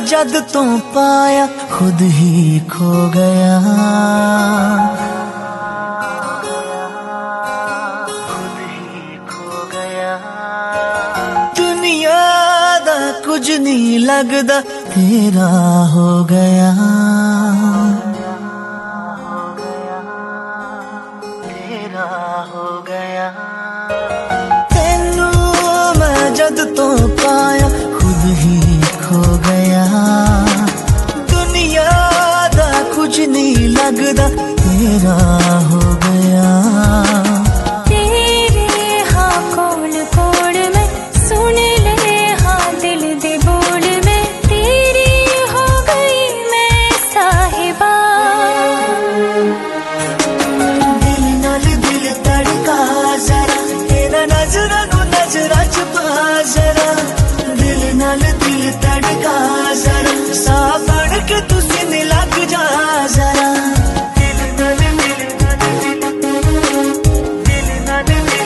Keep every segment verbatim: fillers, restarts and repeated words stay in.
जद तो पाया खुद ही खो गया, खुद ही खो गया। दुनिया दा कुछ नहीं लगदा तेरा हो गया, तेरा हो गया। तेनू मैं जद तो पाया खुद ही खो गया, दुनिया दा कुछ नहीं लगदा तेरा हो गया। तेरे हाँ कोल कोल में सुन ले हाँ दिल दे बोल में, तेरी हो गई मैं साहिबा। दिल नाल दिल तड़का जरा, तेरा नजरा नू नजरा च पा जरा। दिल नाल दिल तड़का जरा, सा बन के तू सीने लग जा जरा। दिल नाल दिल दिल नाल दिल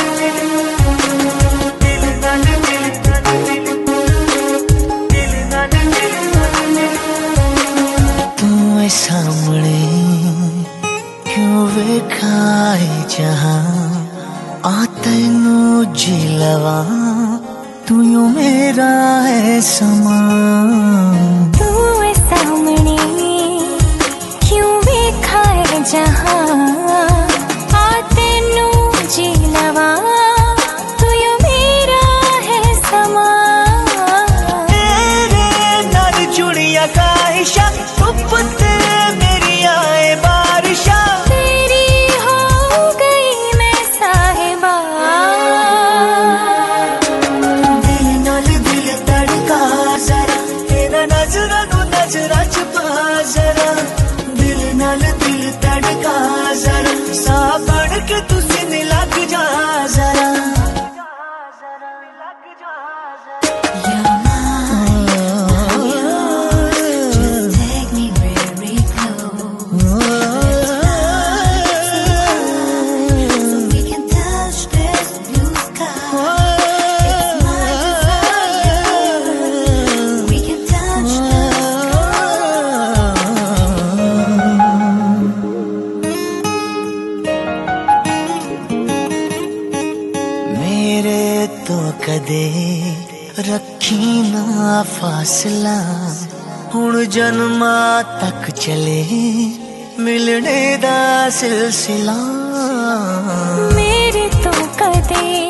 दिल नाल दिल दिल नाल दिल। तू ऐ सामने क्यों वेखाए जहां, आ तैनू जी लवा तू यूं मेरा है समा। तू है सामने क्यों वेखाए जहां, आ तेनू जी लवा तू यूं मेरा है समा। तेरे नाल जुड़िया ख्वाहिशा धुप ते मेरी आए बारिशा, तेरी हो गई मैं साहिबा। दिल नाल दिल तड़का जरा, तेरा नजरा नू नजरा च पा जरा। दिल नाल दिल तड़का जरा, सा बन के तू सीने लग जा जरा। You're mine, I'm yours. Just take me very close. So we can touch this blue sky. It's my desire. We can touch the मेरे तो कदे रखी ना फासला, हुण जन्मा तक चले मिलने दा सिलसिला। मेरे तो कदे